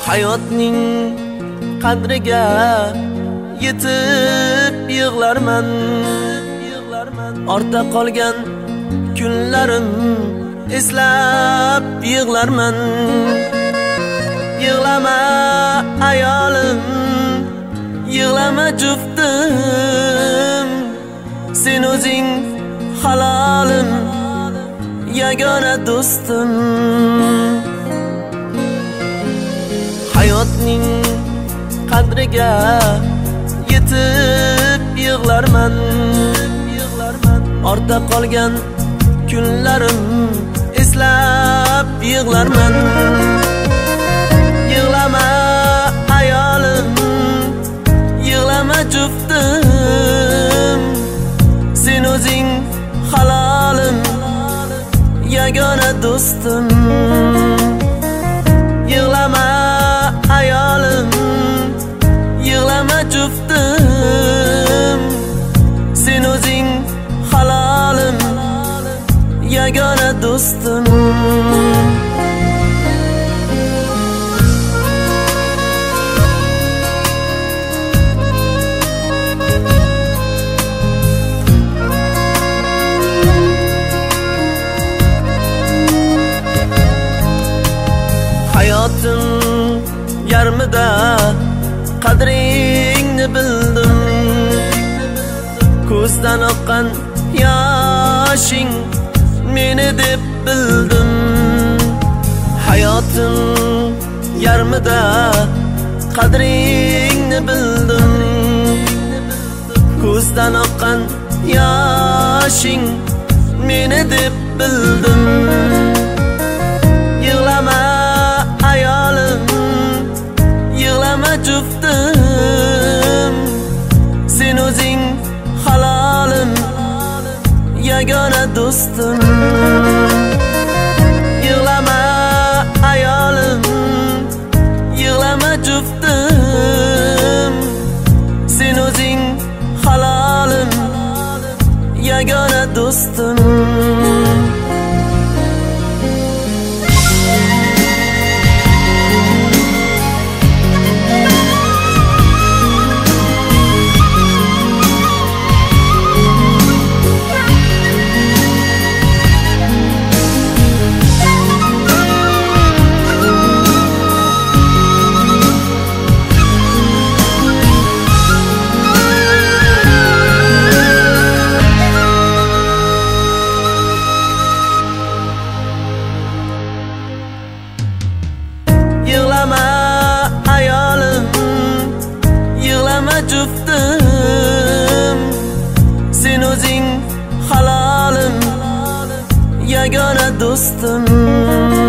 Hayotning qadriga yetib yig'larman. Ortda qolgan kunlarim eslab yig'larman. Yig'lama ayolim, yig'lama juftim, sen o'zing halolim, yagona do'stim. Hayotning qadriga yetib yig'larman. Ortda qolgan kunlarim eslab yig'larman. Yig'lama ayolim, yig'lama juftim, sen o'zing halolim, yagona do'stim. Yig'lama ayolim, yig'lama juftim, sen o'zing halolim, yagona do'stim. Hayotim yarmida qadringni bildim. Ko'zdan oqqan yoshing meni deb bildim. Hayotim yarmida qadringni bildim. Ko'zdan oqqan yoshing meni deb bildim. Yig'lama ayolim, yig'lama juftim, sen o'zing halolim, yagona do'stim. Yig'lama ayolim, yig'lama juftim, sen o'zing halolim, yagona do'stim. Yig'lama ayolim, yig'lama juftim, sen o'zing halolim, yagona do'stim.